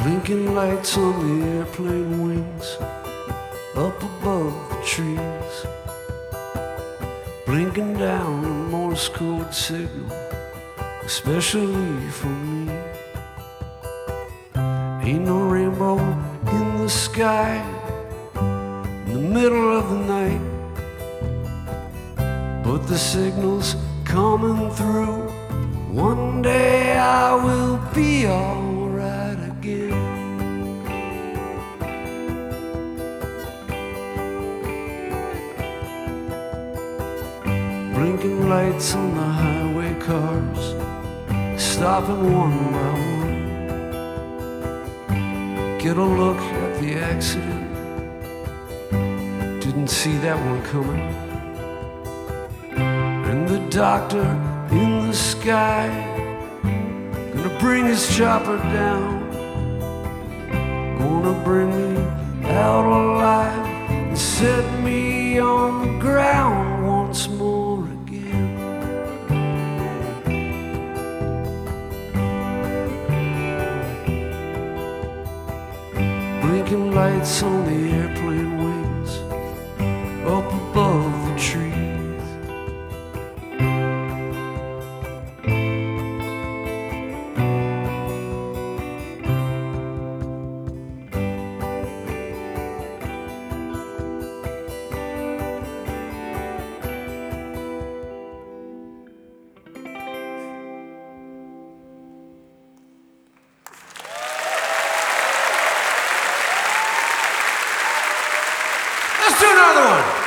Blinking lights on the airplane wings up above the trees, blinking down a Morse code signal, especially for me. Ain't no rainbow in the sky in the middle of the night, but the signal's coming through. One day I will be alright again. Blinking lights on the highway cars, stopping one by one. Get a look at the accident, didn't see that one coming. And the doctor in the sky, gonna bring his chopper down, gonna bring me out alive and set me on the ground once more again. Blinking lights on the airplane wings up above the trees. Let's do another one.